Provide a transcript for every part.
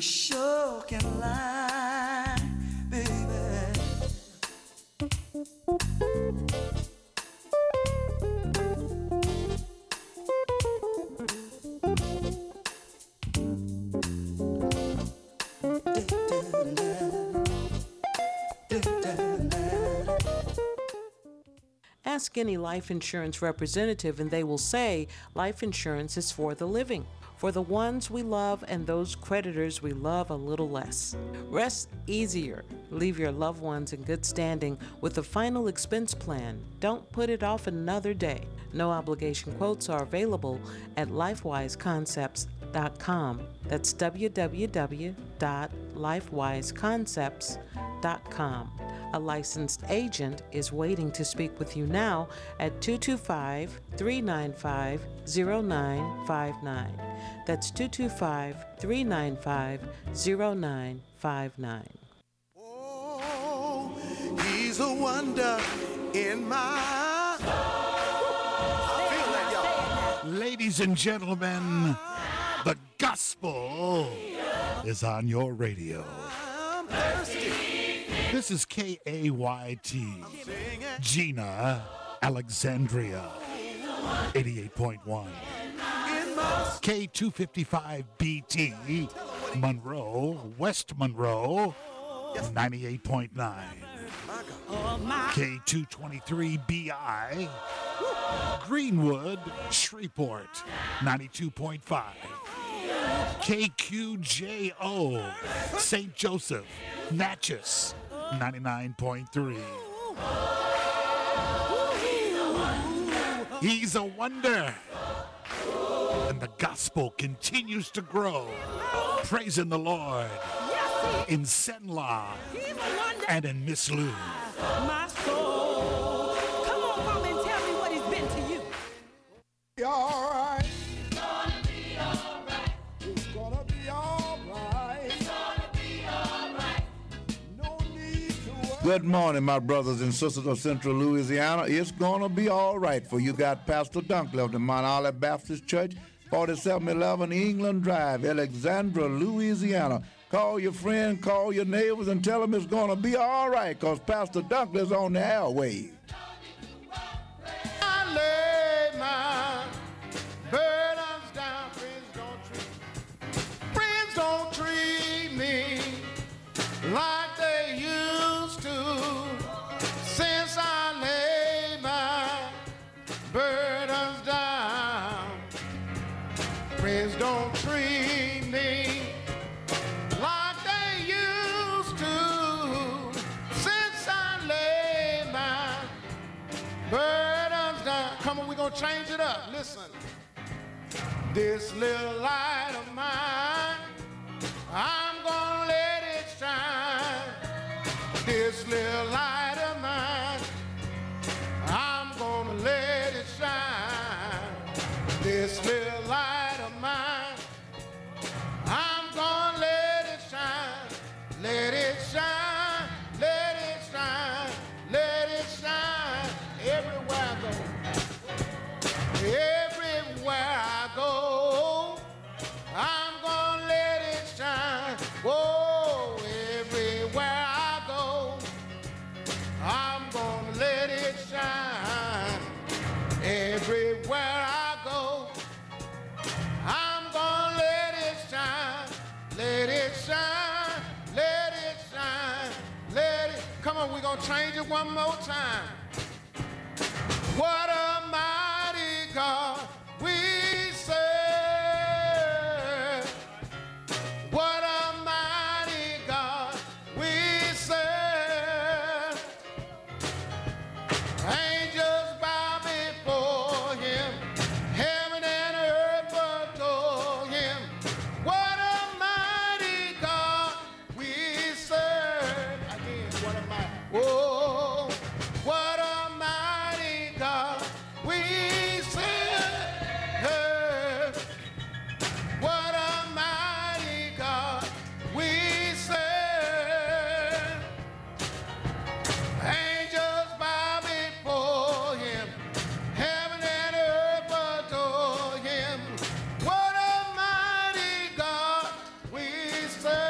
sure can lie, baby. Ask any life insurance representative and they will say life insurance is for the living, for the ones we love and those creditors we love a little less. Rest easier. Leave your loved ones in good standing with a final expense plan. Don't put it off another day. No obligation quotes are available at lifewiseconcepts.com. That's www.lifewiseconcepts.com. A licensed agent is waiting to speak with you now at 225-395-0959. That's 225-395-0959. Oh, he's a wonder in my I feel that, y'all. Ladies and gentlemen, the gospel is on your radio. I'm thirsty. This is KAYT, Gina, Alexandria, 88.1. K255BT, Monroe, West Monroe, 98.9. K223BI, Greenwood, Shreveport, 92.5. KQJO, St. Joseph, Natchez, 99.3. He's a wonder. And the gospel continues to grow. Praising the Lord in Senla and in Miss Lou. My soul. Come on, mama, and tell me what he's been to you. Be all right. It's gonna be all right. It's gonna be all right. It's gonna be all right. No need to worry. Good morning, my brothers and sisters of Central Louisiana. It's going to be all right for you. Got Pastor Dunkley of the Mount Olive Baptist Church, 4711 England Drive, Alexandria, Louisiana. Call your friend, call your neighbors, and tell them it's going to be all right because Pastor Dunkley's on the airwaves. I lay my burdens down. Friends don't treat me like they used to. Since I lay my burdens down, friends don't treat me like they used to. Since I lay my burdens down. Come on, we're gonna change it up. Listen. This little light of mine, I'm gonna let it shine. This little light of mine, I'm gonna let it shine. This little light of mine, I'm gonna let it shine. Let it shine, let it shine, let it shine. Everywhere I go, everywhere I go, I'm gonna let it shine. Whoa, everywhere I go, I'm gonna let it shine. Everywhere I go, I'm gonna let it shine. Let it shine, let it shine, let it. Come on, we're gonna change it one more time. What a mighty God we serve. What a mighty God we serve. Angels bow before him. Heaven and earth adore him. What a mighty God we serve. Again, what a mighty. Oh, what a mighty God we serve. What a mighty God we serve. Angels bow before him. Heaven and earth adore him. What a mighty God we serve.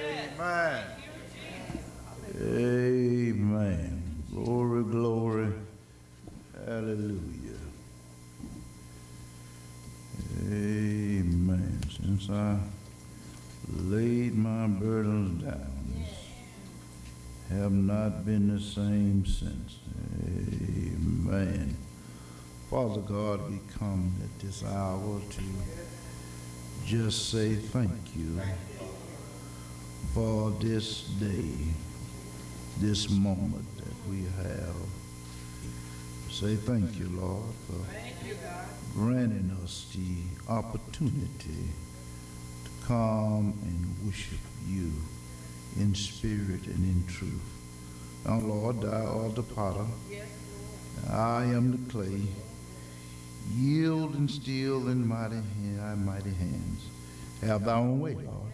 Amen. Amen. Glory, glory. Hallelujah. Amen. Since I laid my burdens down, have not been the same since. Amen. Father God, we come at this hour to just say thank you for this day, this moment that we have. Say thank you, Lord, for granting us the opportunity to come and worship you in spirit and in truth. Now, Lord, thou art the potter. I am the clay. Yield and still in thy mighty hands. Have thy own way, Lord.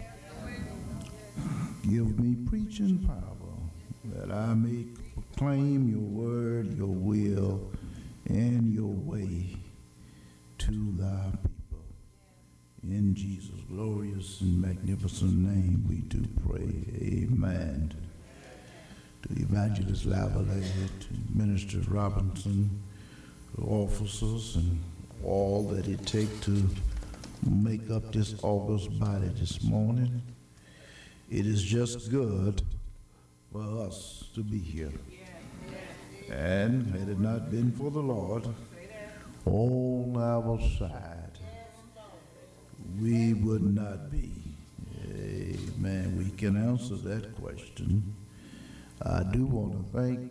Give me preaching power that I may proclaim your word, your will, and your way to thy people. In Jesus' glorious and magnificent name we do pray. Amen. To Evangelist Lavalley, to Minister Robinson, to officers, and all that it takes to make up this august body this morning. It is just good for us to be here. And had it not been for the Lord on our side, we would not be. Amen. We can answer that question. I do want to thank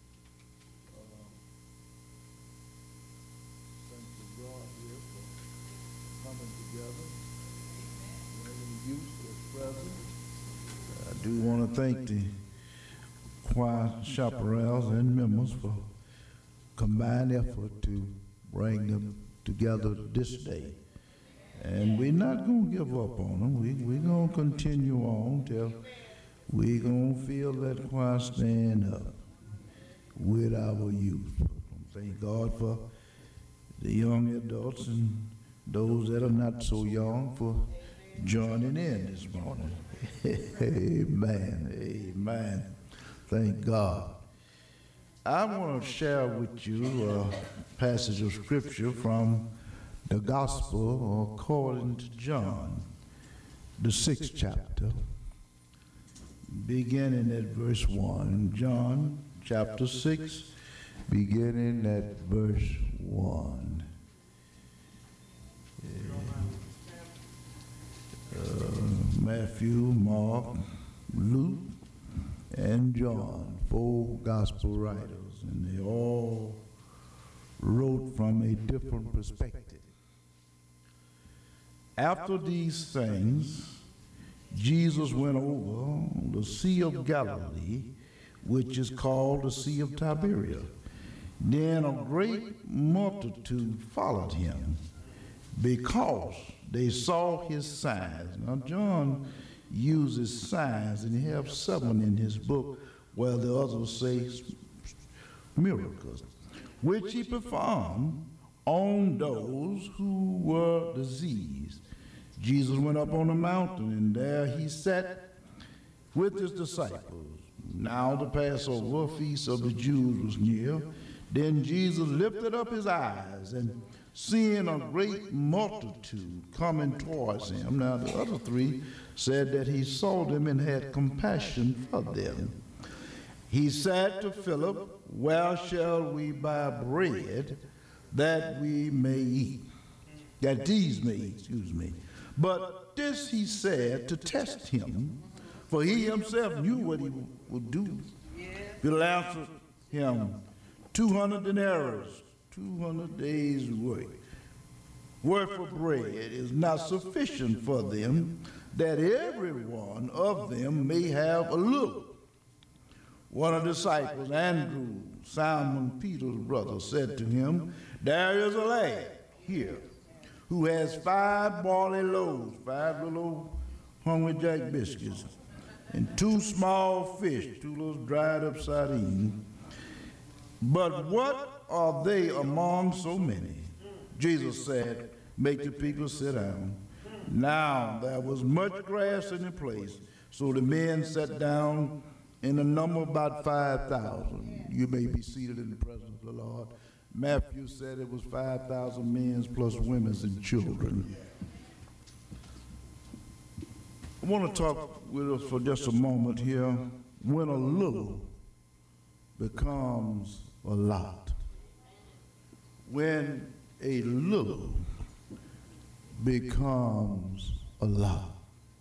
I do want to thank the choir chaparrals and members for combined effort to bring them together this day. And we're not going to give up on them. We're going to continue on till we're going to feel that choir stand up with our youth. Thank God for the young adults and those that are not so young for joining in this morning. Amen. Amen. Thank God. I want to share with you a passage of scripture from the Gospel according to John, the 6th chapter, beginning at verse 1. John chapter 6, beginning at verse 1. Matthew, Mark, Luke, and John, 4 gospel writers, and they all wrote from a different perspective. After these things, Jesus went over the Sea of Galilee, which is called the Sea of Tiberias. Then a great multitude followed him, because they saw his signs. Now, John uses signs, and he has 7 in his book, while the others say miracles, which he performed on those who were diseased. Jesus went up on a mountain, and there he sat with his disciples. Now the Passover feast of the Jews was near. Then Jesus lifted up his eyes, and seeing a great multitude coming towards him. Now the other 3 said that he saw them and had compassion for them. He said to Philip, "Where shall we buy bread that we may eat?" That these may eat, excuse me. But this he said to test him, for he himself knew what he would do. Philip answered him, 200 denarii, 200 days' worth of bread is not sufficient for them, that every one of them may have a little. One of the disciples, Andrew, Simon Peter's brother, said to him, "There is a lad here who has 5 barley loaves, 5 little Hungry Jack biscuits, and 2 small fish, 2 little dried up sardines. But what are they among so many?" Jesus said, "Make the people sit down." Now there was much grass in the place, So the men sat down in a number about 5,000. You may be seated in the presence of the Lord. Matthew said it was 5,000 men plus women and children. I want to talk with us for just a moment here. When a little becomes a lot. When a little becomes a lot.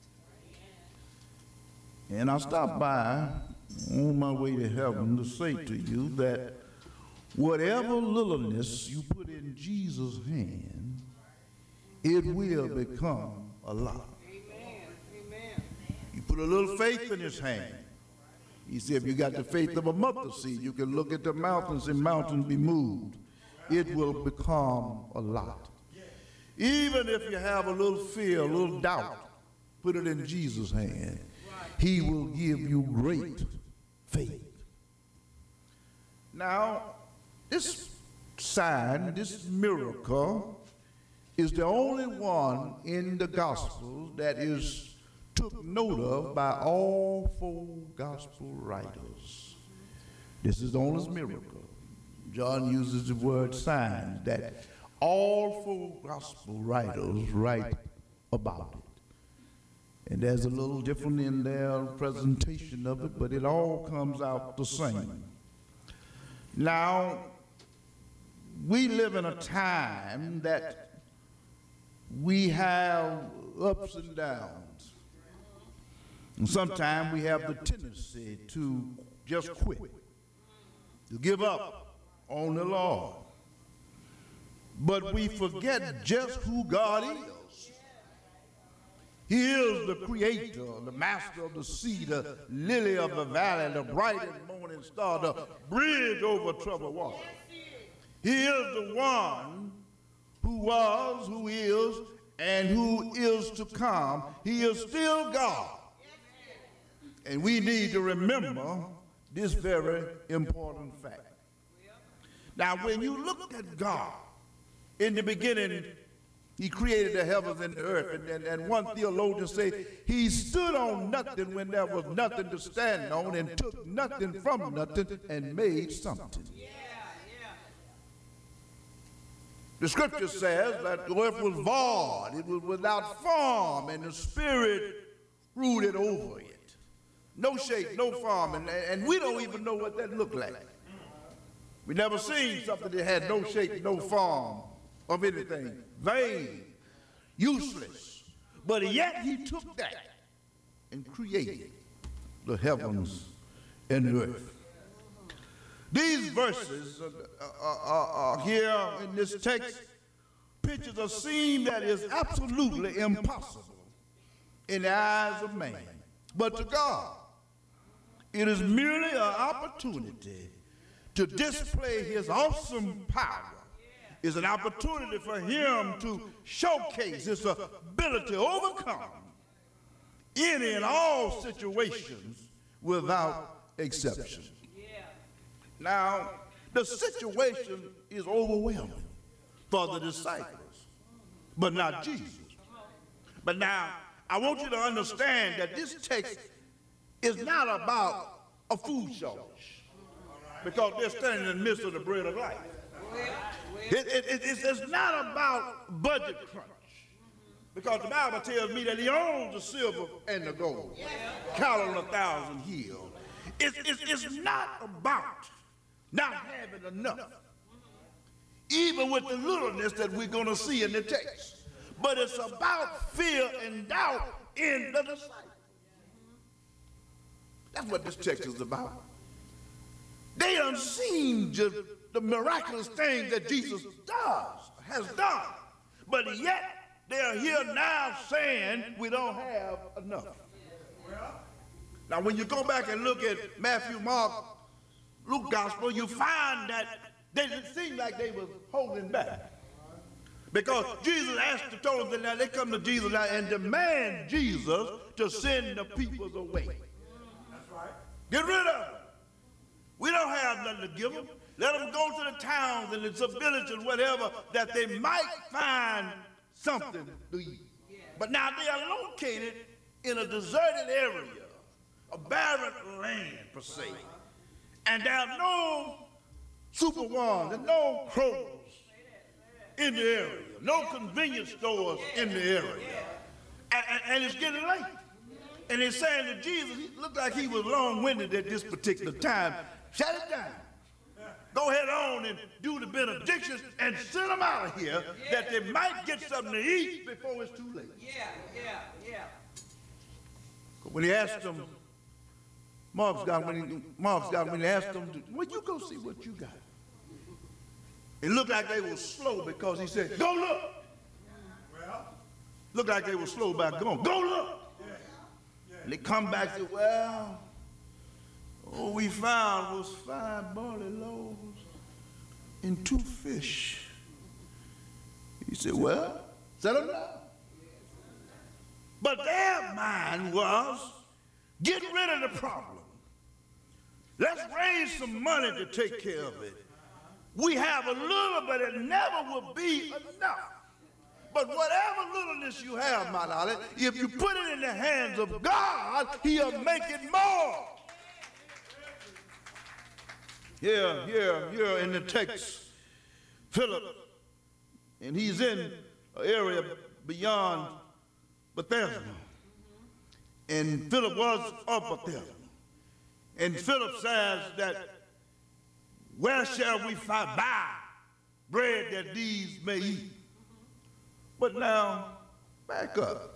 And I stopped by on my way to heaven to say to you that whatever littleness you put in Jesus' hand, it will become a lot. Amen. You put a little faith in his hand. He said, if you got the faith of a mustard seed, you can look at the mountains and mountains be moved. It will become a lot. Even if you have a little fear, a little doubt, put it in Jesus' hand. He will give you great faith. Now, this sign, this miracle, is the only one in the Gospels that is took note of by all four Gospel writers. This is the only miracle. John uses the word sign that all four Gospel writers write about it. And there's a little different in their presentation of it, but it all comes out the same. Now, we live in a time that we have ups and downs. And sometimes we have the tendency to just quit, to give up on the Lord. But we forget just who God is. He is the creator, the master of the sea, the lily of the valley, the bright and morning star, the bridge over troubled water. He is the one who was, who is, and who is to come. He is still God. And we need to remember this very important fact. Now, when you look at God, in the beginning, he created the heavens and the earth. And one theologian said, he stood on nothing when there was nothing to stand on, and took nothing from nothing and made something. The scripture says that the earth was void, it was without form, and the Spirit brooded over it. No shape, no form, and we don't even know what that looked like. We never seen something that had no shape, no form of anything. Vain, useless. But yet he took that and created the heavens and the earth. These verses are here in this text, pictures a scene that is absolutely impossible in the eyes of man. But to God, it is merely an opportunity to display his awesome power. It's an opportunity for him to showcase his ability to overcome any and all situations without exception. Now, the situation is overwhelming for the disciples, but not Jesus. But now, I want you to understand that this text is not about a food shortage, because they're standing in the midst of the bread of life. It's not about budget crunch, because the Bible tells me that he owns the silver and the gold, cattle on 1,000 hills. It's not about not having enough, even with the littleness that we're going to see in the text. But it's about fear and doubt in the disciples. That's what this text is about. They have seen just the miraculous things that Jesus has done. But yet, they are here now saying we don't have enough. Now, when you go back and look at Matthew, Mark, Luke Gospel, you find that they didn't seem like they was holding back. Because Jesus told them that they come to Jesus now and demand Jesus to send the people away. That's right. Get rid of them. We don't have nothing to give them. Let them go to the towns and the villages, whatever, that they might find something to eat. But now they are located in a deserted area, a barren land per se, and there are no Super Ones and no Krogers in the area, no convenience stores in the area, and it's getting late. And they're saying to Jesus, he looked like he was long-winded at this particular time. Shut it down. Go ahead on and do the benedictions and send them out of here that they might get something to eat before it's too late. When he asked them, Mark's got when he asked them, well, you go see what you got. It looked like they were slow because he said, go look. Looked like they were slow about going, go look. And they come back and say, well, all we found was 5 barley loaves and 2 fish. He said, well, set them down. But their mind was, get rid of the problem. Let's raise some money to take care of it. We have a little, but it never will be enough. But whatever littleness you have, my darling, if you put it in the hands of God, he'll make it more. Here in the text, Philip, and he's in an area beyond Bethesda. And Philip was of Bethesda. And Philip says that, where shall we buy bread that these may eat? But now, back up.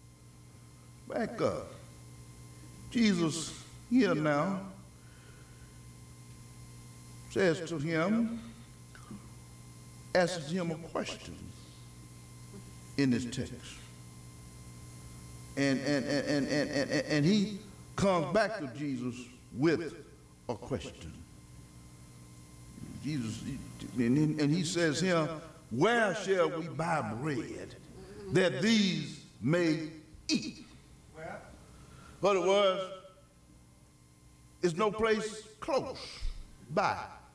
Jesus here now says to him, asks him a question in this text. And he comes back to Jesus with a question. Jesus, and he says here, where shall we buy bread that these may eat? In other words, there's no place close by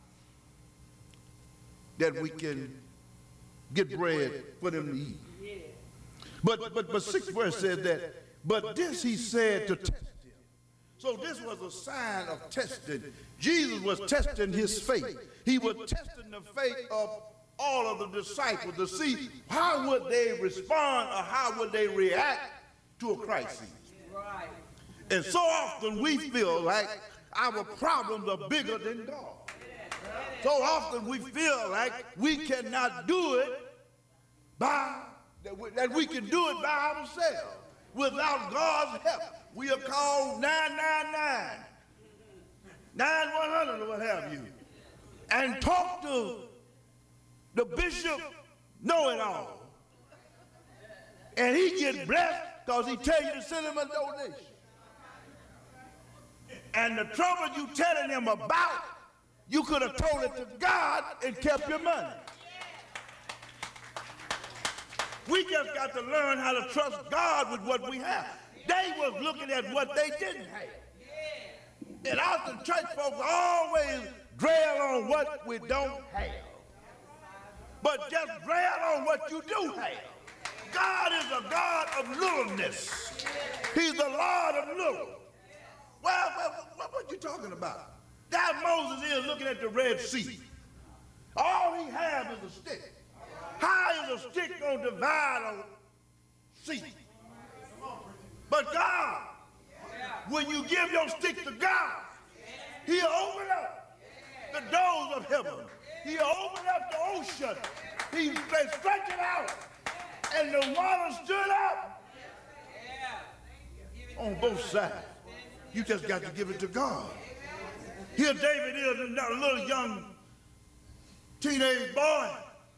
that we can get bread for them to eat. But 6th verse says that, but this he said to test him. So this was a sign of testing. Jesus was testing his faith. He was testing the faith of all of the disciples to see how would they respond or how would they react to a crisis. Right. And so often we feel like our problems are bigger than God. So often we feel like we cannot do it that we can do it by ourselves without God's help. We are called 999, 9100 or what have you, and talk to the bishop know-it-all. And he gets blessed because he tell you to send him a donation. And the trouble you telling him about, you could have told it to God and kept your money. We just got to learn how to trust God with what we have. They was looking at what they didn't have. And often church folks always dwell on what we don't have. But just dwell on what you do have. God is a God of littleness. He's the Lord of little. Well, what you talking about? That Moses is looking at the Red Sea. All he has is a stick. How is a stick going to divide a sea? But God, when you give your stick to God, he'll open up the doors of heaven. He'll open up the ocean. He'll stretch it out. And the water stood up on both sides. You just got to give it to God. Here David is, a little young teenage boy.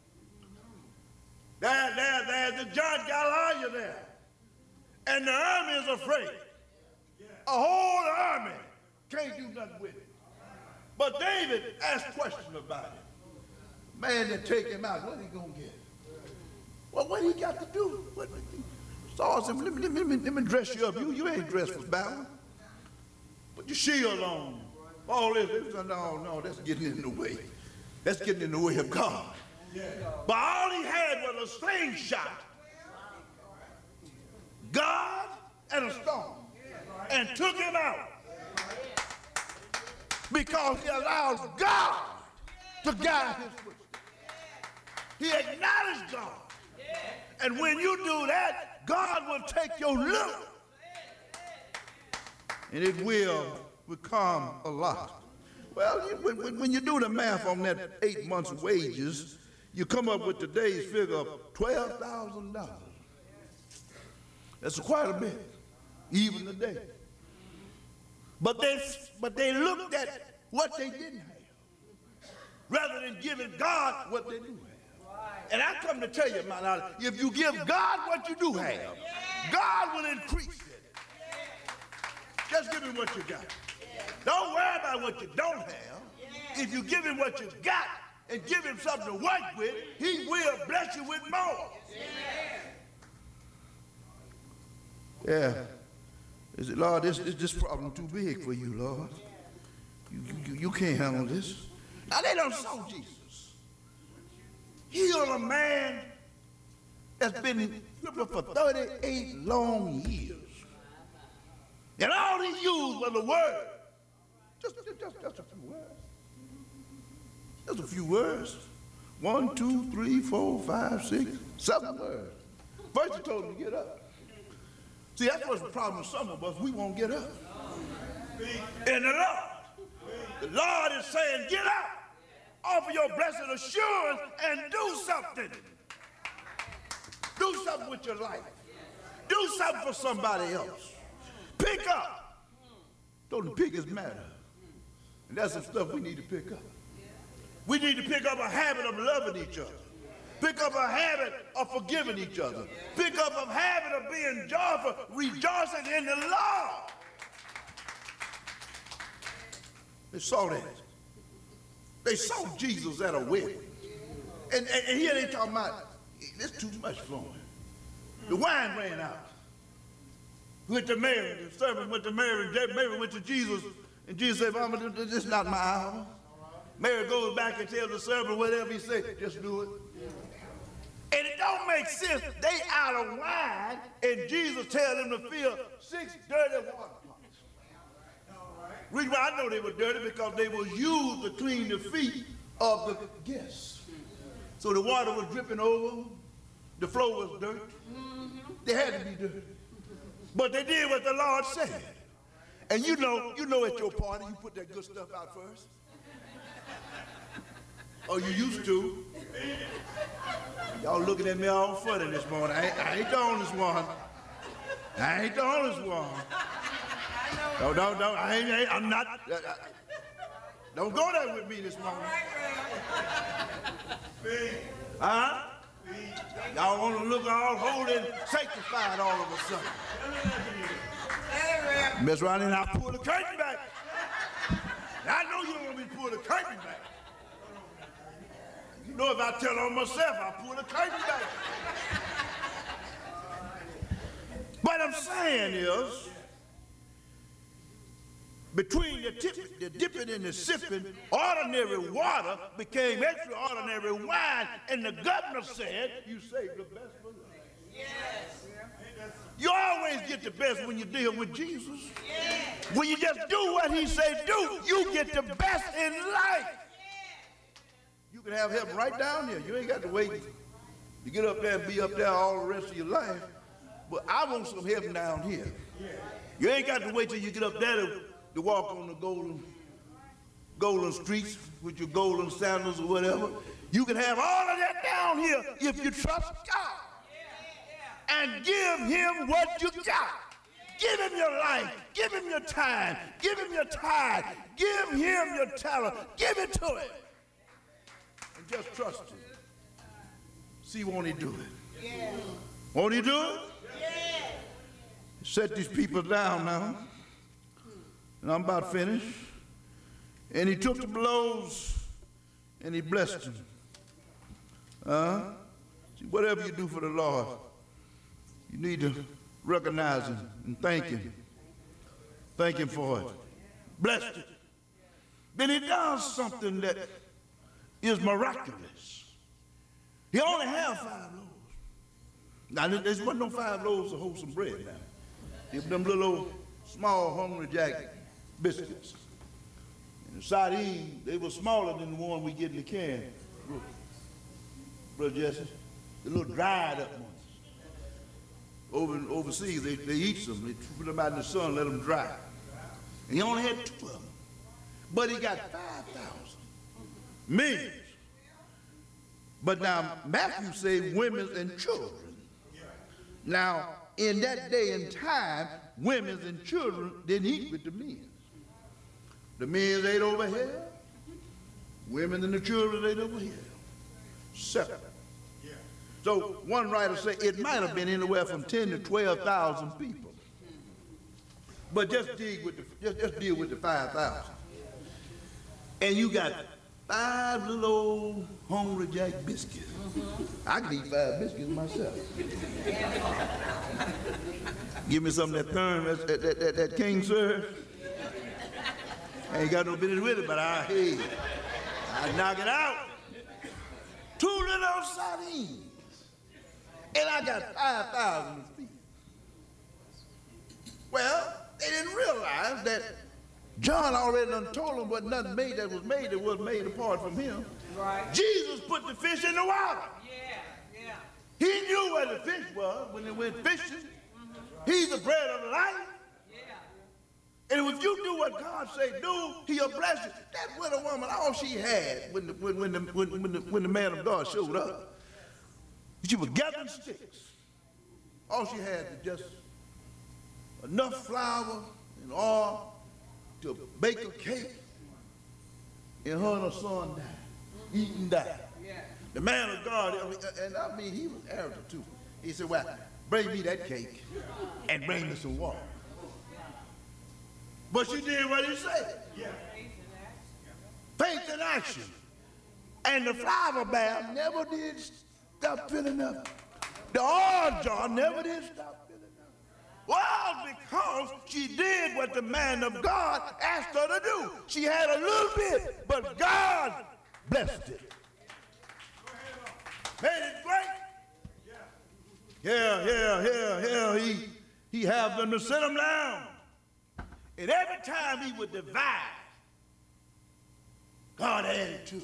There's the judge Goliath there. And the army is afraid. A whole army can't do nothing with it. But David asked questions about it. Man that take him out, what he gonna get? Well, what he got to do? Saul said, let me dress you up. You ain't dressed for battle. Put your shield on. All this, no, that's getting in the way. That's getting in the way of God. But all he had was a slingshot. God and a stone and took him out because he allows God to guide his footsteps. He acknowledged God. And when you do that, God will take your little and it will become a lot. Well, when you do the math on that 8 months' wages, you come up with today's figure of $12,000. That's quite a bit, even today. But they looked at what they didn't have, rather than giving God what they do have. And I come to tell you, my knowledge, if you give God what you do have, God will increase it. Just give him what you got. Don't worry about what you don't have. If you give him what you got and give him something to work with, he will bless you with more. Yeah. Is it, Lord, this problem too big for you, Lord? You can't handle this. Now, they don't saw Jesus. Heal a man that's been crippled for 38 long years. And all he used was the word. Just a few words. Just a few words. 1, 2, 3, 4, 5, 6, 7 words. First he told him to get up. See, that's what's the problem with some of us. We won't get up. And the Lord is saying, get up. Offer your blessed assurance and do something. Do something with your life. Do something for somebody else. Pick up. Don't pick his matter. And that's some stuff we need to pick up. We need to pick up a habit of loving each other. Pick up a habit of forgiving each other. Pick up a habit of being joyful, rejoicing in the Lord. They saw that. They saw Jesus at a wedding. And here they talking about, there's too much flowing. The wine ran out. Went to Mary, the servant went to Mary, Mary went to Jesus, and Jesus said, Mama, this is not my hour. Mary goes back and tells the servant whatever he said, just do it. And it don't make sense. They out of wine, and Jesus tells them to fill 6 dirty water pots. Reason why I know they were dirty, because they was used to clean the feet of the guests. So the water was dripping over, the floor was dirt. They had to be dirty. But they did what the Lord said. And you know at your party, you put that good stuff out first. Oh, you used to. Y'all looking at me all funny this morning. I ain't the honest one. I ain't the honest one. I'm not. Don't go there with me this morning. Huh? Y'all want to look all holy and sanctified all of a sudden. Miss Ronnie, and I pull the curtain back. I know you don't want me to pull the curtain back. You know if I tell on myself, I pull the curtain back. What I'm saying is, between the dipping and the sipping, ordinary water became extraordinary wine, and the governor said, you saved the best for last. Yes. You always get the best when you deal with Jesus. Yes. When you just do what he said do, you get the best in life. You can have heaven right down there. You ain't got to wait to get up there and be up there all the rest of your life. But I want some heaven down here. You ain't got to wait till you get up there to walk on the golden streets with your golden sandals or whatever. You can have all of that down here if you trust God. And give him what you got. Give him your life. Give him your time. Give him your tithe. Give him your talent. Give it to him. And just trust him. See, won't he do it? Yeah. Won't he do it? Yeah. Set these people down now. And I'm about finished. And he took the blows and he blessed them. See, whatever you do for the Lord, you need to recognize him and thank him. Thank him for it. Blessed it. Then he does something that is miraculous. He only had 5 loaves. Now, there wasn't no 5 loaves of wholesome bread now. them little old small Hungry Jack biscuits. And the sardines, they were smaller than the one we get in the can. Brother Jesse, the little dried up ones. Overseas, they eat them. They put them out in the sun, let them dry. And he only had 2 of them. But he got 5,000. Millions. But now, Matthew says women and children. Now, in that day and time, women and children didn't eat with the men. The men ate over here. Women and the children ate over here. Separate. So one writer said it might have been anywhere from 10 to 12,000 people. But just deal with the 5,000. And you got 5 little old Hungry Jack biscuits. I could eat 5 biscuits myself. Give me some of that thorn that King served. I ain't got no business with it, but I knock it out. 2 little sardines. And I got 5,000 feet. Well, they didn't realize that John already done told them what nothing made that was made apart from him. Right. Jesus put the fish in the water. Yeah. He knew where the fish was when they went fishing. He's the bread of life. Yeah. And if you do what God say do, he'll bless you. That widow woman, all she had when the man of God showed up, she was gathering sticks. All she had was just enough flour and oil to bake a cake, and her and her son died, eat and die. Yeah. The man of God, I mean, he was arrogant too. He said, well, bring me that cake and bring me some water. But she did what he said. Yeah. Faith in action. And the flour barrel never did stop filling up. The oil jar never did stop filling up. Well, because she did what the man of God asked her to do. She had a little bit, but God blessed it. Made it great. Yeah. He have them to sit them down. And every time he would divide, God added to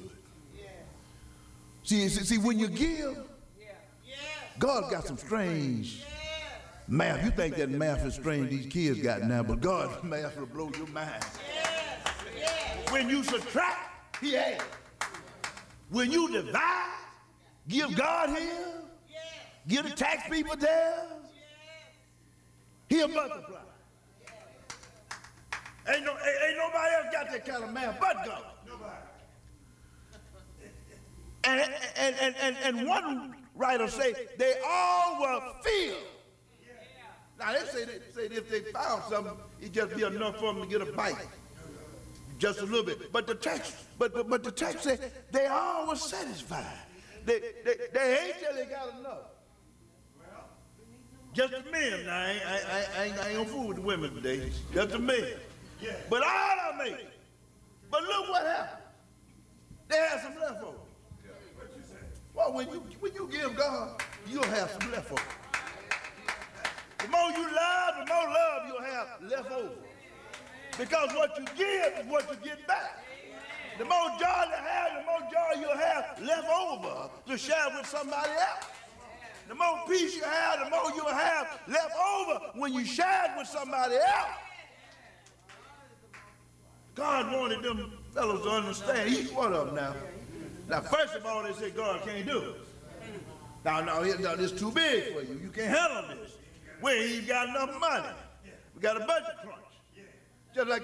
it. See, when you give, God got some strange math. You think that math is strange these kids got now, but God's math will blow your mind. When you subtract, he adds. When you divide, give God here, give the tax people there, he'll multiply. Ain't nobody else got that kind of math but God. And one writer say they all were filled. Now they say if they found something, it'd just be enough for them to get a bite, just a little bit. But the text said they all were satisfied. They ate till they got enough. Just the men. Now I ain't gonna fool with the women today. Just the men. But all of them ate. But look what happened. They had some leftovers. Well, when you give God, you'll have some leftovers. The more you love, the more love you'll have left over. Because what you give is what you get back. The more joy you have, the more joy you'll have left over to share with somebody else. The more peace you have, the more you'll have left over when you share it with somebody else. God wanted them fellows to understand each one of them now. Now, first of all, they said God can't do it. Now, this is too big for you. You can't handle this. We ain't even got enough money. We got a budget crunch. Just like